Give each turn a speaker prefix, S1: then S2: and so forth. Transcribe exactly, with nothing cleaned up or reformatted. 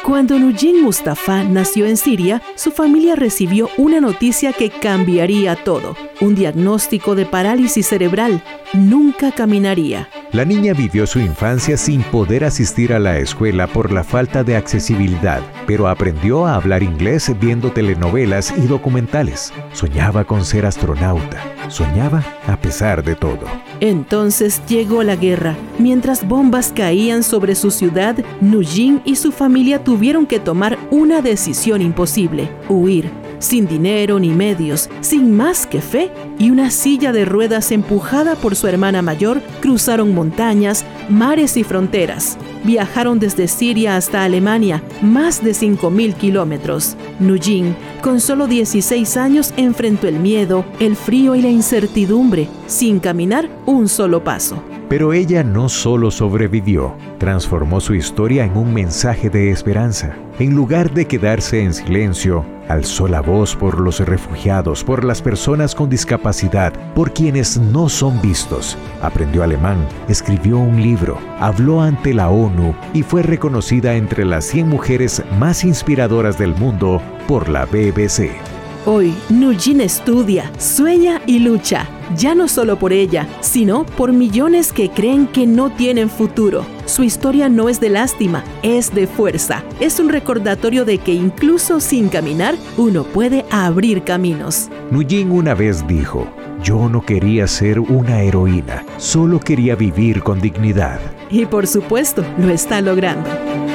S1: Cuando Nujin Mustafa nació en Siria, su familia recibió una noticia que cambiaría todo. Un diagnóstico de parálisis cerebral. Nunca caminaría.
S2: La niña vivió su infancia sin poder asistir a la escuela por la falta de accesibilidad, pero aprendió a hablar inglés viendo telenovelas y documentales. Soñaba con ser astronauta. Soñaba a pesar de todo.
S1: Entonces llegó la guerra. Mientras bombas caían sobre su ciudad, Nujin y su familia tuvieron que tomar una decisión imposible: huir. Sin dinero ni medios, sin más que fe y una silla de ruedas empujada por su hermana mayor, cruzaron montañas, mares y fronteras. Viajaron desde Siria hasta Alemania, más de cinco mil kilómetros. Nujin, con solo dieciséis años, enfrentó el miedo, el frío y la incertidumbre, sin caminar un solo paso.
S2: Pero ella no solo sobrevivió, transformó su historia en un mensaje de esperanza. En lugar de quedarse en silencio, alzó la voz por los refugiados, por las personas con discapacidad, por quienes no son vistos. Aprendió alemán, escribió un libro, habló ante la ONU y fue reconocida entre las cien mujeres más inspiradoras del mundo por la B B C.
S1: Hoy, Nujin estudia, sueña y lucha, ya no solo por ella, sino por millones que creen que no tienen futuro. Su historia no es de lástima, es de fuerza. Es un recordatorio de que incluso sin caminar, uno puede abrir caminos.
S2: Nujin una vez dijo: "Yo no quería ser una heroína, solo quería vivir con dignidad".
S1: Y por supuesto, lo está logrando.